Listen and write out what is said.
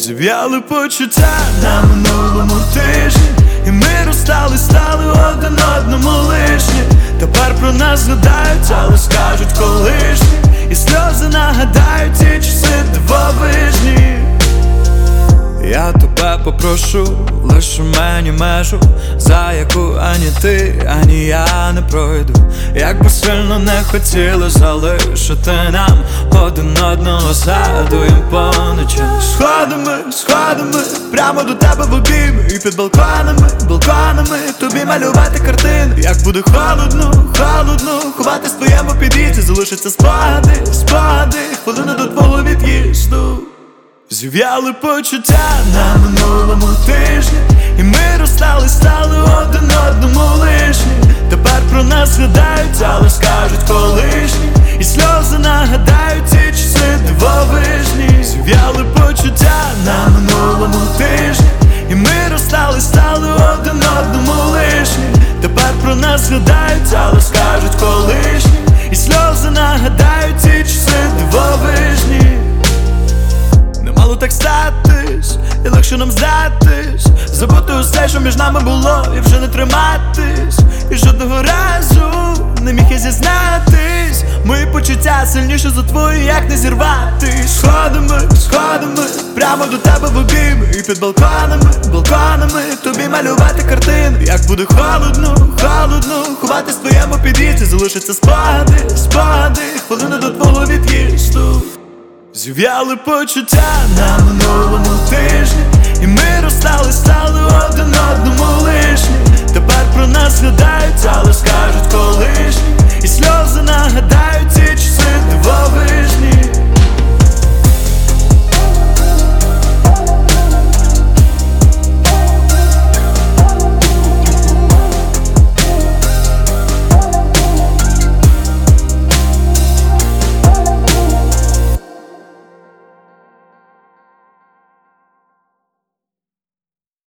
Зів'яли почуття на минулому тижні, і ми розстали, стали один одному лишні. Тепер про нас згадають, але скажуть колишні, і сльози нагадають ті часи дивовижні. Я тебе попрошу, лише мені межу, за яку ані ти, ані я не пройду. Як би сильно не хотіли залишити нам один одного, згадуєм поночі. Сходами, прямо до тебе в обійми, і під балконами тобі малювати картини. Як буде холодно, ховатись в твоєму під'їзді, залишаться спогади, хвилини до твого від'їзду. Зів'яли почуття на минулому тижні, і ми розстали, стали один одному лишні. Тепер про нас згадають, але скажуть колишні, і сльози нагадають ті часи дивовижні. Зів'яли почуття на минулому тижні, і ми розстали, стали один одному лишні. Тепер про нас згадають, але скажуть колишні, і сльози нагадають ті часи дивовижні. Мало так статись, і легше нам здатись, забути усе, що між нами було, і вже не триматись. І жодного разу не міг я зізнатись, мої почуття сильніше за твої, як не зірватись. Сходами, прямо до тебе в обійми, і під балконами тобі малювати картини. Як буде холодно, ховатись в твоєму під'їзді, залишаться спогади, хвилини до твого від'їзду. Зів'яли почуття на минулому тижні, і ми розстали, стали один одному лишні. Тепер про нас згадають, але скажуть колишні, і сльози нагадають